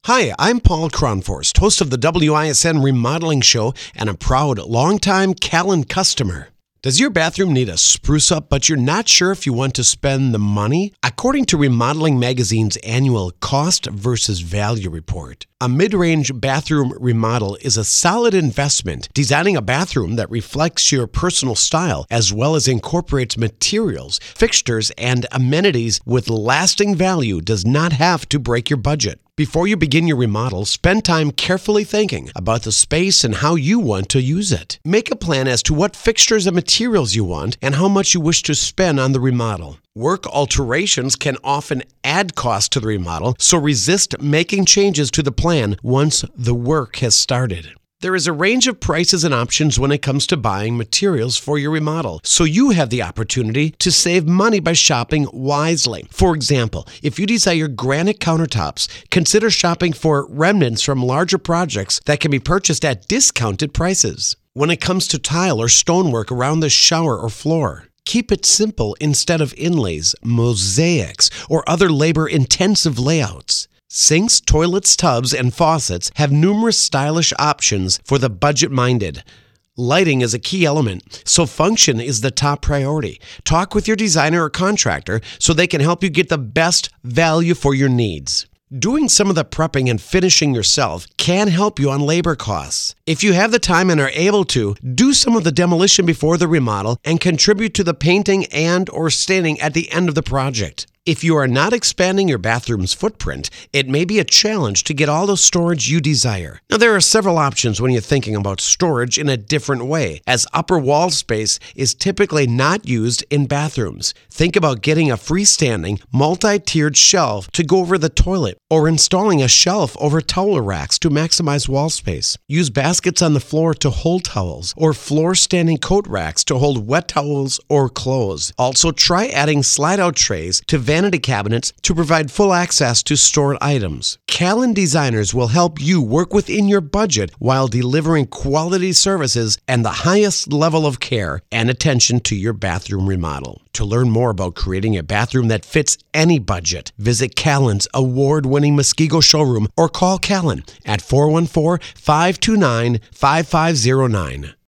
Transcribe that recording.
Hi, I'm Paul Kronforst, host of the WISN Remodeling Show and a proud longtime Callan customer. Does your bathroom need a spruce up, but you're not sure if you want to spend the money? According to Remodeling Magazine's annual Cost versus Value report, a mid-range bathroom remodel is a solid investment. Designing a bathroom that reflects your personal style as well as incorporates materials, fixtures, and amenities with lasting value does not have to break your budget. Before you begin your remodel, spend time carefully thinking about the space and how you want to use it. Make a plan as to what fixtures and materials you want and how much you wish to spend on the remodel. Work alterations can often add cost to the remodel, so resist making changes to the plan once the work has started. There is a range of prices and options when it comes to buying materials for your remodel, so you have the opportunity to save money by shopping wisely. For example, if you desire granite countertops, consider shopping for remnants from larger projects that can be purchased at discounted prices. When it comes to tile or stonework around the shower or floor, keep it simple instead of inlays, mosaics, or other labor-intensive layouts. Sinks, toilets, tubs, and faucets have numerous stylish options for the budget-minded. Lighting is a key element, so function is the top priority. Talk with your designer or contractor so they can help you get the best value for your needs. Doing some of the prepping and finishing yourself can help you on labor costs. If you have the time and are able to, do some of the demolition before the remodel and contribute to the painting and or staining at the end of the project. If you are not expanding your bathroom's footprint, it may be a challenge to get all the storage you desire. Now, there are several options when you're thinking about storage in a different way, as upper wall space is typically not used in bathrooms. Think about getting a freestanding, multi-tiered shelf to go over the toilet, or installing a shelf over towel racks to maximize wall space. Use baskets on the floor to hold towels, or floor-standing coat racks to hold wet towels or clothes. Also, try adding slide-out trays to vanity cabinets to provide full access to stored items. Callan designers will help you work within your budget while delivering quality services and the highest level of care and attention to your bathroom remodel. To learn more about creating a bathroom that fits any budget, visit Callan's award-winning Muskego showroom or call Callan at 414-529-5509.